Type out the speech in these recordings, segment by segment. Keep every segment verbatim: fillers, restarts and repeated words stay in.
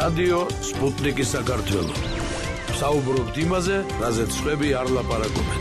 რადიო სპუტნიკი საქართველო. საუბრობთ იმაზე, რაზეც სხვები არ ლაპარაკობენ.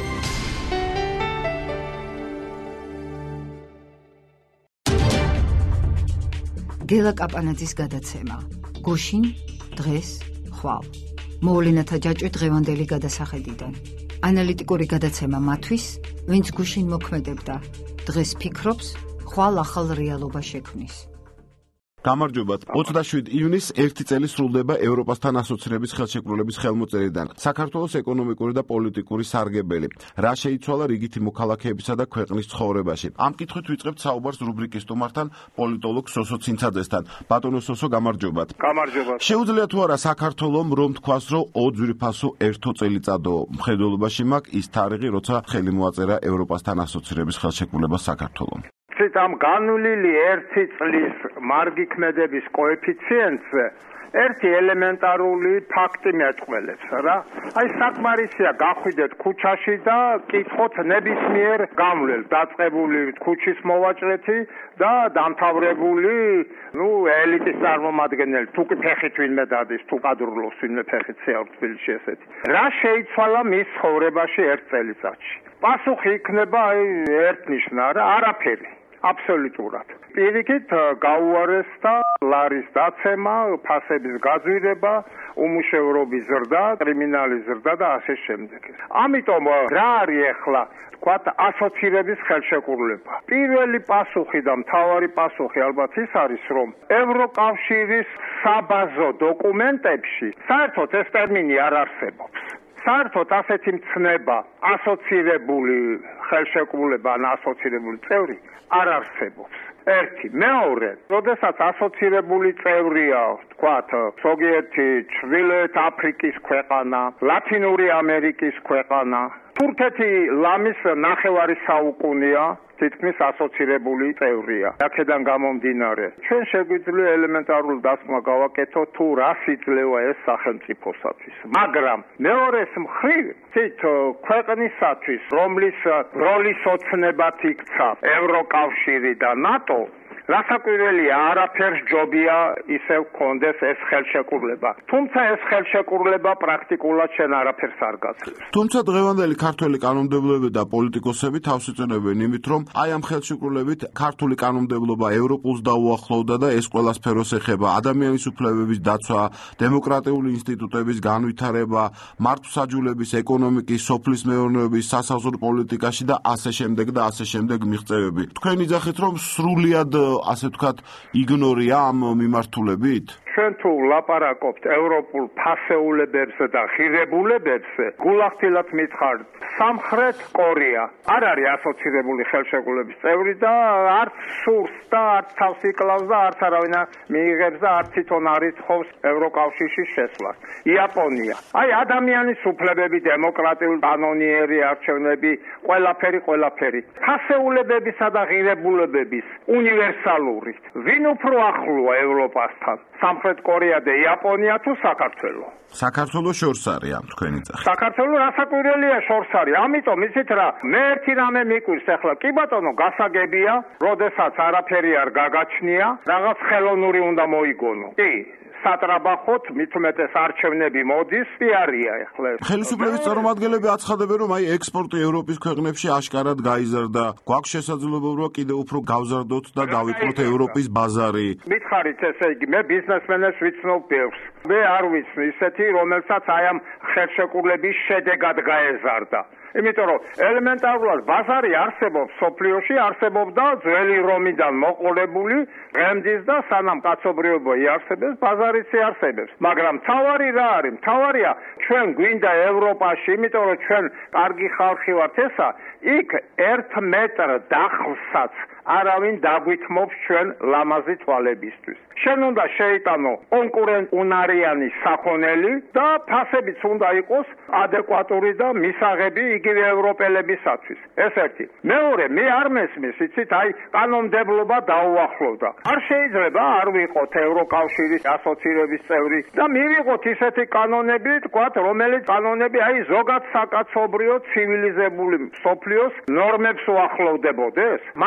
გელა კაპანაძის გადაცემა. გუშინ, დღეს, ხვალ. მოვლენათა ჯაჭვი დღევანდელი გადასახედიდან. ანალიტიკური გადაცემა მათვის, ვინც გუშინ მოქმედებდა, დღეს ფიქრობს, ხვალ ახალ რეალობა შექმნის. გამარჯობათ. ოცდაშვიდი ივნისს ერთი წელი სრულდება ევროპასთან ასოცირების ხელშეკრულების ხელმოწერიდან. საქართველოს ეკონომიკური და პოლიტიკური სარგებელი. რა შეიცვალა რიგითი მოქალაქეებისა და ქვეყნის ცხოვრებაში. ამ კითხვით ვიწყებთ საუბარს რუბრიკის სტუმართან, პოლიტოლოგ სოსო ცინცაძესთან. ბატონო სოსო, გამარჯობათ. გამარჯობათ. შეუძლია თუ არა საქართველომ რომ თქვას, რომ ოძვრიფასო ერთო წელიწადო მხედველობაში მაქვს ის თარიღი, როცა ხელი მოაწერა ევროპასთან ასოცირების ხელშეკრულებას საქართველომ. ამ განვლილი ერთი წლის მარგი ქმედების კოეფიციენტზე ერთი ელემენტარული ფაქტი მეტყველებს რა. აი საკმარისია გახვიდეთ ქუჩაში და კითხოთ ნებისმიერ გამვლელს, დაწყებული ქუჩის მოვაჭრეთი და დამთავრებული, ნუ ელიტის წარმომადგენელი, თუ კი ფეხით ვინმე დადის, თუ კადრულობს ვინმე ფეხით შეაქვს თბილისში ესეთი. რა შეიცვალა მის ცხოვრებაში ერთ წელიწადში? პასუხი იქნება აი ერთნიშნა რა, არაფერი. აბსოლუტურად. პირიქით გაუარესდა ლარის დაცემა, ფასების გაძვირება, უმუშევრობის ზრდა, კრიმინალის ზრდა და ასე შემდეგ. ამიტომ რა არის ახლა თქვათ ასოცირების ხელშეკრულება? პირველი პასუხი და მთავარი პასუხი ალბათ ის არის, რომ ევროკავშირის საბაზო დოკუმენტებში საერთოდ ეს ტერმინი არ არსებობს. საერთოდ ასეთი მცნება ასოცირებული ხელშეკრულება ან ასოცირებული წევრი არ არსებობს. ერთი. მეორე, როდესაც ასოცირებული წევრია, თქვათ, ზოგიერთი ჩრდილოეთ აფრიკის ქვეყანა, ლათინური ამერიკის ქვეყანა, თურქეთი ლამის ნახევარი საუკუნეა თითქმის ასოცირებული წევრია. აქედან გამომდინარე, ჩვენ შეგვიძლია ელემენტარულ დასკვნას გავაკეთოთ, თუ რას იძლევა ეს სახელმწიფოსათვის. მაგრამ მეორეს მხრივ, თვით ქვეყნისათვის, რომლის როლის ოცნებად იქცა ევროკავშირი და ნატო, რასაკვირველია, არაფერს ჯობია ისევ გქონდეს ეს ხელშეკრულება. თუმცა ეს ხელშეკრულება პრაქტიკულად შენ არაფერს არ გაძლევს. თუმცა დღევანდელი ქართველი კანონმდებლები და პოლიტიკოსები თავს იწყებენ იმით, რომ აი ამ ხელშეკრულებით ქართული კანონმდებლობა ევროპულს დაუახლოვდა და ეს ყველა სფეროს ეხება: ადამიანის უფლებების დაცვა, დემოკრატიული ინსტიტუტების განვითარება, მართლმსაჯულების, ეკონომიკის, სოფლის მეურნეობის, სასაზღვრო პოლიტიკაში და ასე შემდეგ და ასე შემდეგ მიღწევები. თქვენ იძახით, რომ სრულიად ასე ვთქვათ, იგნორია ამ მიმართულებით? ჩვენ თუ ლაპარაკობთ ევროპულ ფასეულებებზე და ღირებულებებზე, გულახდილად მითხართ, სამხრეთ კორეა არ არის ასოცირებული ხელშეკრულების წევრი და არც სურს და არც თავს იკლავს და არც არავინ მიიღებს და არც თვითონ არ ითხოვს ევროკავშირში შესვლას. იაპონია. აი ადამიანის უფლებები, დემოკრატიული კანონიერი არჩევნები, ყველაფერი, ყველაფერი. ფასეულებებისა და ღირებულებების უნივერსალური. ვინ უფრო ახლოა ევროპასთან? სამხრეთ კორეა და იაპონია თუ საქართველო? საქართველო შორს არის ამ თქვენი ძახი. საქართველო რასაკვირველია შორს არის. ამიტომ იცით რა, მე ერთი რამე მიკვირს ახლა. კი ბატონო, გასაგებია, როდესაც არაფერი არ გაგაჩნია, რაღაც ხელოვნური უნდა მოიგონო. კი. სატრაბახოთ, მით უმეტეს არჩევნები მოდის, პიარია ახლა. ხელისუფლების წარმომადგენლები აცხადებენ, რომ აი ექსპორტი ევროპის ქვეყნებში აშკარად გაიზარდა. გვაქვს შესაძლებლობა, რომ კიდევ უფრო გავზარდოთ და გავიწყოთ ევროპის ბაზარი. მითხარით ესე იგი, მე ბიზნესმენებს ვიცნობ ბევრს. მე არ ვიცი ისეთი, რომელსაც აი ამ ხელშეკრულების შედეგად გაეზარდა. იმიტომ რომ ელემენტარულად ბაზარი არსებობს სოფლიოში, არსებობდა ძველი რომიდან მოყოლებული, დღემდის და სანამ კაცობრიობა იარსებებს, ბაზარიც იარსებებს. მაგრამ მთავარი რა არის? მთავარია ჩვენ გვინდა ევროპაში, იმიტომ რომ ჩვენ კარგი ხალხი ვართ ესა, იქ ერთ მეტრ დახლსაც არავინ დაგვითმობს ჩვენ ლამაზი თვალებისთვის. შენ უნდა შეიტანო კონკურენტუნარიანი სახონელი და ფასებიც უნდა იყოს ადეკვატური და მისაღები იგივე ევროპელებისათვის. ეს ერთი. მეორე, მე არ მესმის, იცით, აი კანონმდებლობა დაუახლოვდა. არ შეიძლება არ ვიყოთ ევროკავშირის ასოცირების წევრი და მივიღოთ ისეთი კანონები, თქვათ, რომელიც კანონები აი ზოგად საკაცობრიო ცივილიზებული სოფლიოს ნორმებს უახლოვდებოდეს. მაინდა-მაინც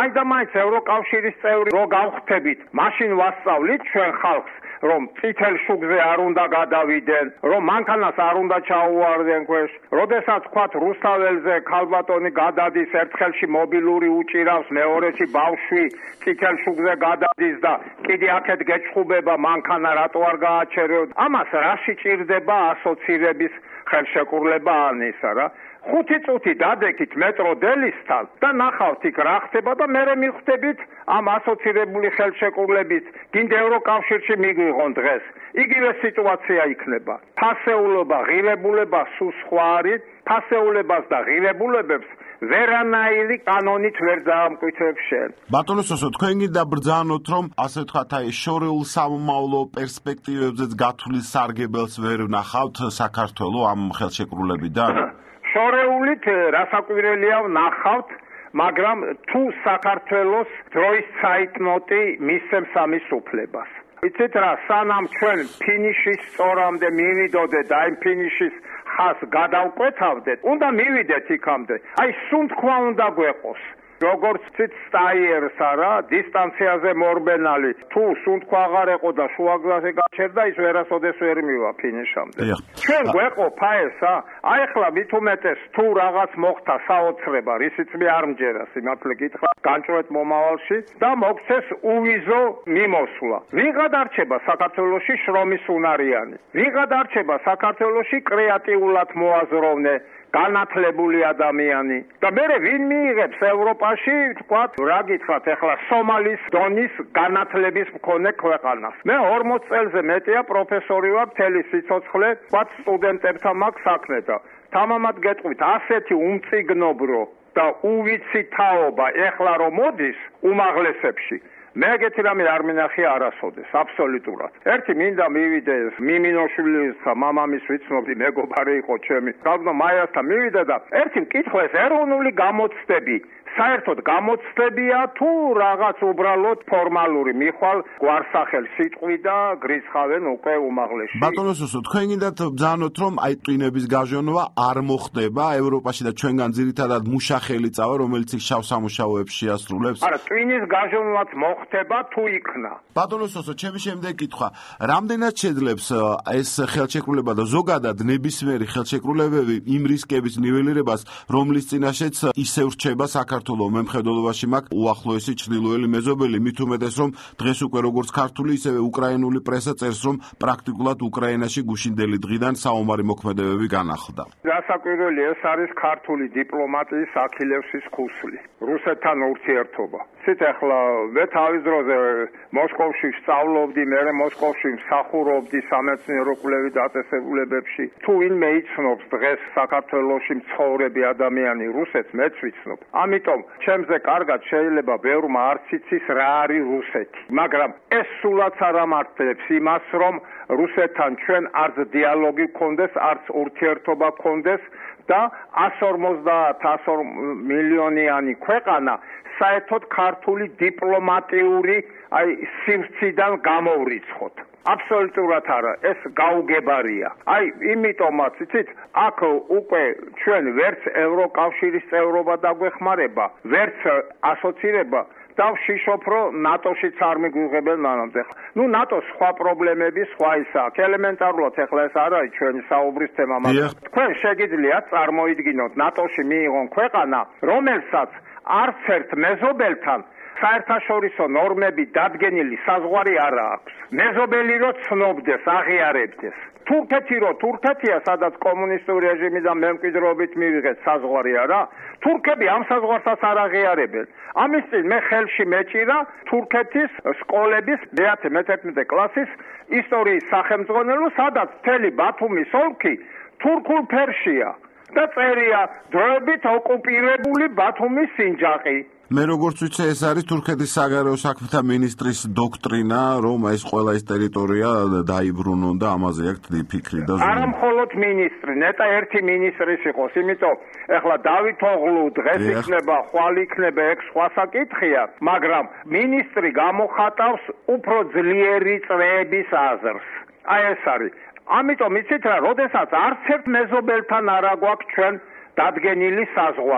მაინც ევროკავშირის წევრი რო გავხდებით, მაშინ ვასწავლით ჩვენ ხალხს, რომ წითელ შუქზე არ უნდა გადავიდნენ, რომ მანქანას არ უნდა ჩაუვარდნენ ქვეშ, როდესაც ვქვათ რუსთაველზე ქალბატონი გადადის, ერთხელში მობილური უჭირავს, მეორეში ბავშვი წითელ შუქზე გადადის და კიდე აქეთ გეჩხუბება მანქანა რატო არ გააჩერებთ. ამას რაში ჭირდება ასოცირების ხელშეკრულება ან ისა რა? ხუთი წუთი დადექით მეტრო დელისთან და ნახავთ იქ რა ხდება და მერე მიხვდებით ამ ასოცირებული ხელშეკრულებით გინდა ევროკავშირში მიგვიღონ დღეს. იგივე სიტუაცია იქნება. ფასეულობა, ღირებულება სულ სხვა არის. ფასეულებას და ღირებულებებს ვერანაირი კანონით ვერ დაამტკიცებს შენ. ბატონო სოსო, თქვენ გინდა ბრძანოთ, რომ ასე ვთქვათ, აი შორეულ სამომავლო პერსპექტივებზეც გათვლის სარგებელს ვერ ვნახავთ საქართველოს ამ ხელშეკრულებიდან? შორეულით რასაკვირველია ვნახავთ, მაგრამ თუ საქართველოს დროის ცაიტნოტი მისცემს ამის უფლებას. იცით რა, სანამ ჩვენ ფინიშის სწორამდე მივიდოდეთ, აი ფინიშის ხაზს გადავკვეთავდეთ, უნდა მივიდეთ იქამდე. აი სუნთქვა უნდა გვეყოს. როგორც ცით სტაიერს არა, დისტანციაზე მორბენალი, თუ სუნთქვა აღარ ეყო და შუაგზაზე გაჩერდა, ის ვერასოდეს ვერ მივა ფინიშამდე. ჩვენ გვეყოფა ესა? აი ახლა მით უმეტეს თუ რაღაც მოხდა საოცრება, რისიც მე არ მჯერა, სიმართლე გითხრა, განჭრეთ მომავალში და მოგცეს უვიზო მიმოსვლა. ვიღა დარჩება საქართველოში შრომის უნარიანი. ვიღა დარჩება საქართველოში კრეატიულად მოაზროვნე განათლებული ადამიანი და მე ვინ მიიღებს ევროპაში, თქვათ, რა გითხრათ, ახლა სომალის დონის განათლების მქონე ქვეყანას. მე ორმოც წელზე მეტია პროფესორი ვარ, მთელი სიცოცხლე, თქვათ, სტუდენტებთან მაქვს საქმე და თამამად გეტყვით, ასეთი უმწიგნობრო და უვიცი თაობა ეხლა რომ მოდის უმაღლესებში, მე ეგეთი რამე არ მინახია არასოდეს, აბსოლუტურად. ერთი მინდა მივიდეს მიმინოშვილის მამამის ვიცნობდი, მეგობარი იყო ჩემი. გავდო მაიასთან მივიდა და ერთი მკითხველს ეროვნული გამოცდები საერთოდ გამოცდებია თუ რაღაც უბრალოდ ფორმალური მიხვალ გვარსახელ სიტყვი და გრიცხავენ უკვე უმაღლესში. ბატონო სოსო, თქვენ გინდათ ბრძანოთ, რომ აი ტვინების გაჟონვა არ მოხდება ევროპაში და ჩვენგან ძირითადად მუშახელი წავა, რომელიც იქ შავ სამუშაოებს შეასრულებს? არა, ტვინის გაჟონვაც მოხდება თუ იქნა. ბატონო სოსო, ჩემი შემდეგი კითხვა, რამდენად შეძლებს ეს ხელშეკრულება და ზოგადად ნებისმიერი ხელშეკრულებები იმ რისკების ნიველირებას, რომლის წინაშეც ისევ რჩება საქართველოს მემხედველობაში მაქვს უახლოესი ჩრდილოელი მეზობელი, მით უმეტეს რომ დღეს უკვე როგორც ქართული, ისევე უკრაინული პრესა წერს, რომ პრაქტიკულად უკრაინაში გუშინდელი დღიდან საომარი მოქმედებები განახლდა. გასაკვირველი ეს არის ქართული დიპლომატიის აქილევსის ქუსლი, რუსეთთან ურთიერთობა. ცით ახლა მე თავის დროზე მოსკოვში ვსწავლობდი, მერე მოსკოვში მსახურობდი სამეცნიერო კვლევით დაწესებულებებში. თუ ვინმე იცნობს დღეს საქართველოში მცხოვრები ადამიანი რუსეთს, მეც ვიცნობ. ამიტომ ჩემზე კარგად შეიძლება ბევრმა არც იცის რა არის რუსეთი. მაგრამ ეს სულაც არ ამართლებს იმას, რომ რუსეთთან ჩვენ არც დიალოგი გქონდეს, არც ურთიერთობა გქონდეს და εκατს ორმოცდაათ მილიონიანი ქვეყანა საერთოდ ქართული დიპლომატიური აი სივრციდან გამოვრიცხოთ. აბსოლუტურად არა, ეს გაუგებარია. აი, იმიტომაც, იცით, აქ უკვე ჩვენ ვერც ევროკავშირის წევრობა დაგვეხმარება, ვერც ასოცირება და ვშიშობ, რომ ნატოშიც არ მიგვიღებენ მანამდე. ნუ ნატოს სხვა პრობლემები, სხვა ისა აქვს. ელემენტარულად ახლა ეს არ არის ჩვენი საუბრის თემა, მაგრამ თქვენ შეგიძლიათ წარმოიდგინოთ ნატოში მიიღონ ქვეყანა, რომელსაც არც ერთ მეზობელთან საერთაშორისო ნორმები დადგენილი საზღვარი არ აქვს. მეზობელი რო ცნობდეს, აღიარებდეს. თურქეთი რო თურქეთია, სადაც კომუნისტური რეჟიმიდან მემკვიდრეობით მივიღეთ საზღვარი არა, თურქები ამ საზღვარსაც არ აღიარებენ. ამის წინ მე ხელში მეჭირა თურქეთის სკოლების მეათე მეთერთმეტე კლასის ისტორიის სახელმძღვანელო, სადაც მთელი ბათუმის ოლქი თურქულ ფერშია და წერია დროებით ოკუპირებული ბათუმის სინჯაყი. მე როგორც ვიცი, ეს არის თურქეთის საგარეო საქმეთა მინისტრის დოქტრინა, რომ ეს ყველა ეს ტერიტორია დაიბრუნონ და ამაზე აქვს ფიქრი და ზრუნვა. არა მხოლოდ მინისტრი, ნეტა ერთი მინისტრის იყოს, იმიტომ ეხლა დავითოღლუ დღეს იქნება, ხვალ იქნება, ეგ სხვა საკითხია, მაგრამ მინისტრი გამოხატავს უფრო ძლიერი წრეების აზრს. აი ეს არის. ამიტომ იცით რა, როდესაც არც ერთ მეზობელთან არ აგვაქვს ჩვენ დადგენილი საზღვარი.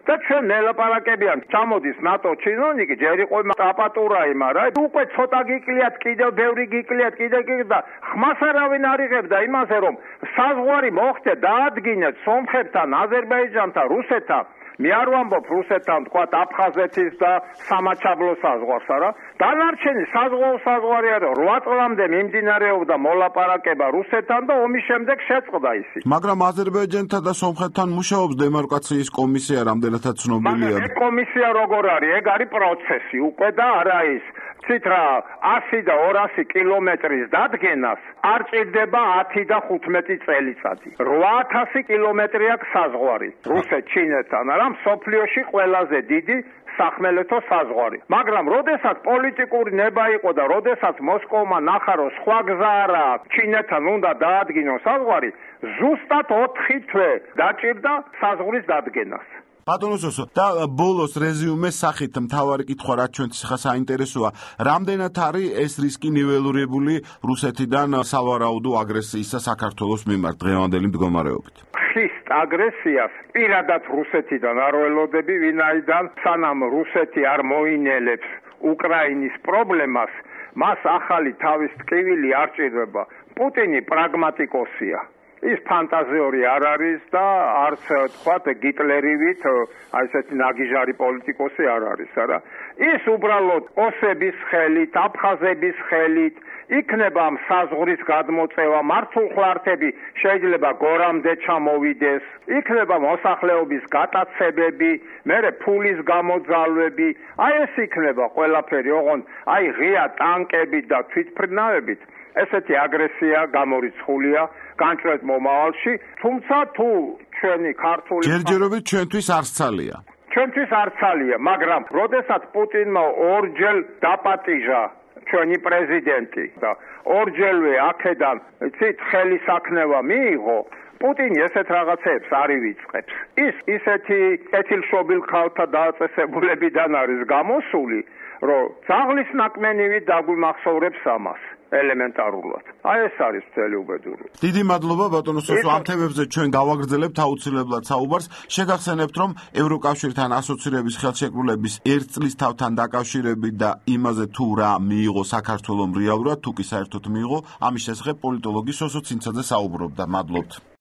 და ჩვენ მელაპარაკებიან ჩამოდის ნატო ჩინოვნიკი ჯერ იყო აპატურა იმა რა უკვე ცოტა გიკლიათ კიდევ ბევრი გიკლიათ კიდევ კიდევ და ხმას არავინ არ იღებდა იმაზე რომ საზღვარი მოხდე დაადგინეთ სომხებთან აზერბაიჯანთან რუსეთთან მე არ ვამბობ რუსეთთან თქვა აფხაზეთის და სამაჩაბლოს საზღვარს არა დანარჩენი საზღვაო საზღვარი არა რვა წლამდე მიმდინარეობდა მოლაპარაკება რუსეთთან და ომის შემდეგ შეწყდა ისი მაგრამ აზერბაიჯანთან და სომხეთთან მუშაობს დემარკაციის კომისია რამდენადაც ცნობილია მაგრამ ეს კომისია როგორ არის ეგ არის პროცესი უკვე და არა ის ცით რა ასი და ორასი კილომეტრის დადგენას არ ჭირდება ათი და ხუთმეტი წელიწადი რვა ათასი კილომეტრი აქვს საზღვარი რუსეთ ჩინეთთან არა მსოფლიოში ყველაზე დიდი სახმელეთო საზღვარი მაგრამ როდესაც პოლიტიკური ნება იყო და როდესაც მოსკოვმა ნახა რომ სხვა გზა არა ჩინეთთან უნდა დაადგინოს საზღვარი ზუსტად ოთხი თვე დაჭირდა საზღვრის დადგენას ბატონო სოსო და ბოლოს რეზიუმეს სახით მთავარი კითხვა რაც ჩვენც ხა საინტერესოა რამდენად არის ეს რისკი ნიველირებული რუსეთიდან სავარაუდო აგრესიისა საქართველოს მიმართ დღევანდელი მდგომარეობით ხის აგრესიას პირადად რუსეთიდან არ ველოდები ვინაიდან სანამ რუსეთი არ მოინელებს უკრაინის პრობლემას მას ახალი თავის ტკივილი არ ჭირდება პუტინი პრაგმატიკოსია ის ფანტაზიური არ არის და არც თქვათ გიტლერივით აი ესეთი ნაგიჟარი პოლიტიკოსი არ არის არა ის უბრალოდ ოსების ხელით აფხაზების ხელით იქნება საზღვრის გადმოწევა მართულხლართები შეიძლება გორამდე ჩამოვიდეს იქნება მოსახლეობის გატაცებები მერე ფულის გამოძალვები აი ეს იქნება ყველაფერი ოღონდ აი ღია ტანკებით და თვითმფრინავებით ესეთი აგრესია გამორიცხულია განჭრეთ მომავალში თუმცა თუ ჩვენი ქართული ჯერჯერობით ჩვენთვის არცალია ჩვენთვის არცალია მაგრამ როდესაც პუტინმა ორჯერ დაპატიჟა ჩვენი პრეზიდენტი და ორჯერვე აქედან ცით ხელისაქნევა მიიღო პუტინი ესეთ რაღაცებს არ ივიწყებს ის ისეთი კეთილშობილ ხალხთა დაწესებულებიდან არის გამოსული რომ ძაღლის ნაკმენივი დაგვიმახსოვრებს ამას ელემენტარულად. აი ეს არის მთელი უბედური. დიდი მადლობა ბატონო სოსო ამ თემებზე ჩვენ გავაგრძელებთ აუცილებლად საუბარს. შეგახსენებთ რომ ევროკავშირთან ასოცირების ხელშეკრულების ერთ წლის თავთან დაკავშირებით და იმაზე თუ რა მიიღო საქართველომ რეალურად თუ კი საერთოდ მიიღო ამის შესახებ პოლიტოლოგი სოსო ცინცაძე საუბრობდა. მადლობთ.